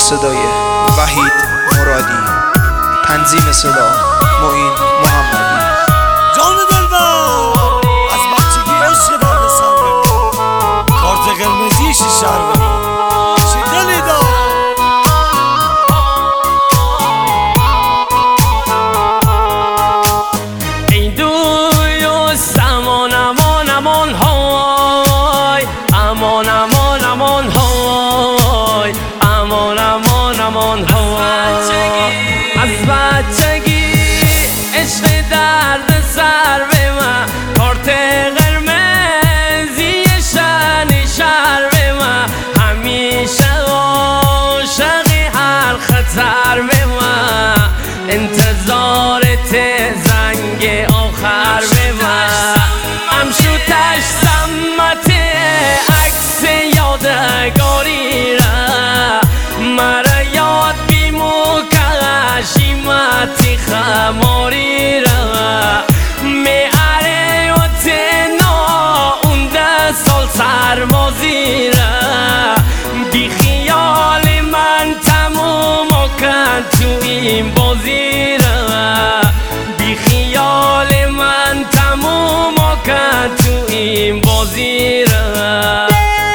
صدای وحید مرادی، تنظیم صدا معین محمدی. جان دلبر از بچگی عشق درد سر بمون، کارت قرمزی شیشه بمون، چی دلی دار. ای دوست امان امان امان های، امان امان امان های، امان امان امان های. از بچگی عشق درد سر به من، کارت قرمزی شن شر به من، همیشه عاشقی هر خطر به من، انتظارت زنگ آخر به من. امشوتش سمت عکس یادگاری را، مرا یاد بیمو کشیمتی خماری را، میاره و تنا اون ده سال سربازی را، بی خیال من تموم کن تو این بازی را، بی خیال من تموم کن تو این بازی را.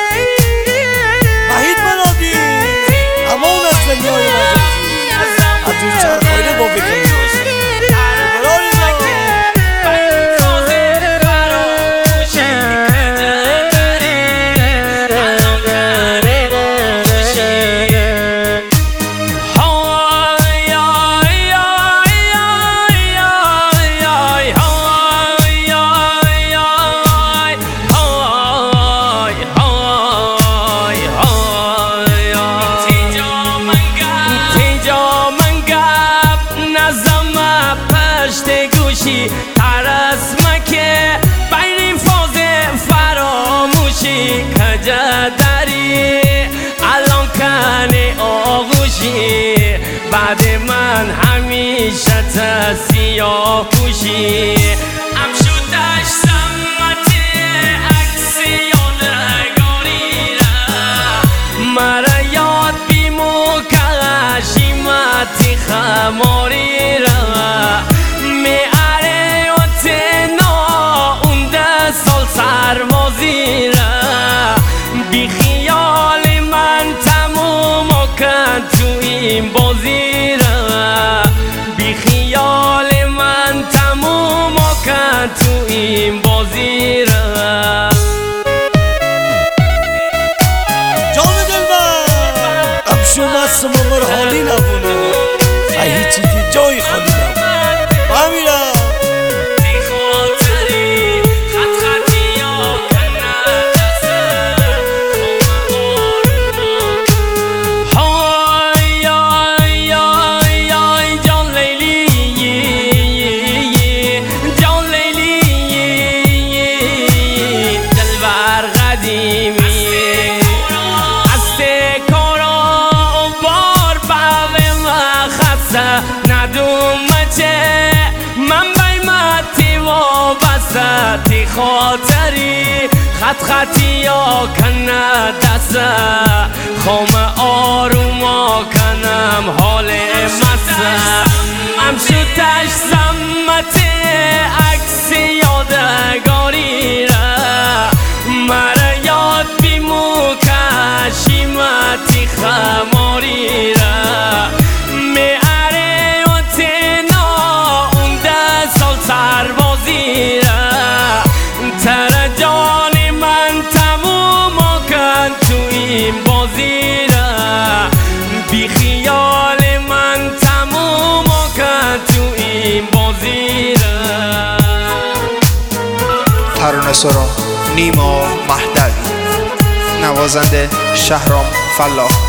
وحید مرادی امان از دنیای مجازی، از اون چرخایده با بکنی باشی برای ترسمه که بین فاز فراموشی کجا داری الان کنه آغوشی، بعد من همیشه تا سیاه پوشی. امشوتش سمت عکس یادگاری را، مرا یاد بیمو کشیمتی خماری را، سربازی را، بی خیال من تموم کن تو این بازی را، بی خیال من تموم کن تو این بازی را. جان دلبر امشو مست ممر حالی نبونه، ای هیچی دی جای خالی نبونه بمیرم. ندوم چه من بیمتی و بستی خاطری، خط خطی یا کنه دست خوم آروما کنم حال مسته. امشوتش سمت عکس یادگاری را، مرا یاد بیمو کشیمتی خماری را، سربازی را، تر جان من تموم کن تو این بازی را، بی خیال من تموم کن تو این بازی را. ترانه سرا نیما مهدوی، نوازنده شهرام فلاح.